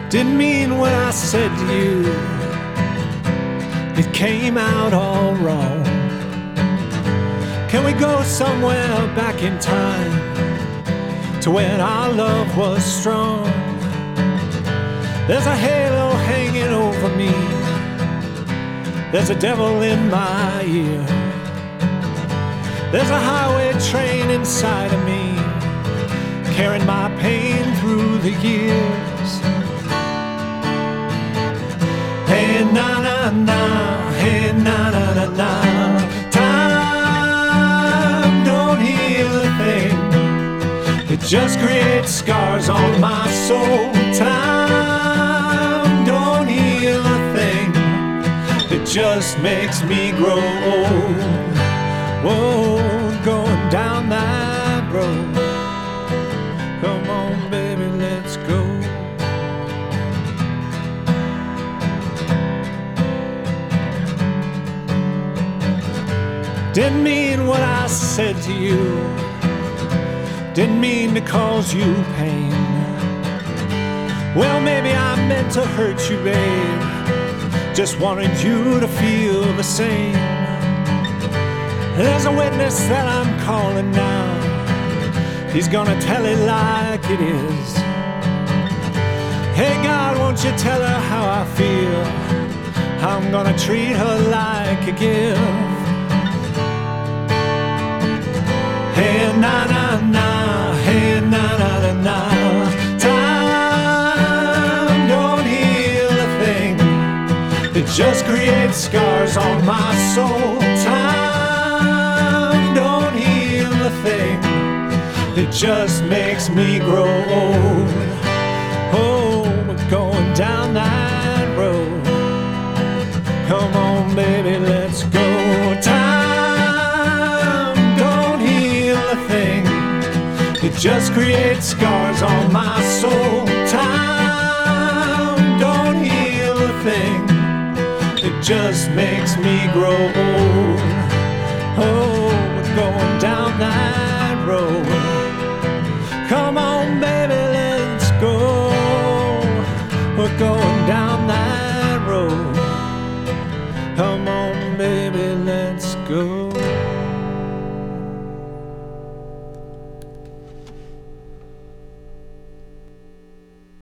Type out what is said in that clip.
Didn't mean what I said to you. It came out all wrong. Can we go somewhere back in time to when our love was strong? There's a halo hanging over me. There's a devil in my ear. There's a highway train inside of me, carrying my pain through the years. Hey na na na, hey na na na na. Time don't heal a thing. It just creates scars on my soul. Time don't heal a thing. It just makes me grow old. Whoa, going down that road. Come on, baby, let's go. Didn't mean what I said to you. Didn't mean to cause you pain. Well, maybe I meant to hurt you, babe. Just wanted you to feel the same. There's a witness that I'm calling now. He's gonna tell it like it is. Hey God, won't you tell her how I feel? I'm gonna treat her like a gift. Hey na na na, hey na na na na. Time don't heal a thing. It just creates scars on my soul. Time don't heal a thing. It just makes me grow old. Oh, we're going down that road. Come on, baby, let's go. Time don't heal a thing. It just creates scars on my soul. Time don't heal a thing. It just makes me grow old. Oh, we're going down that road. Come on, baby, let's go. We're going down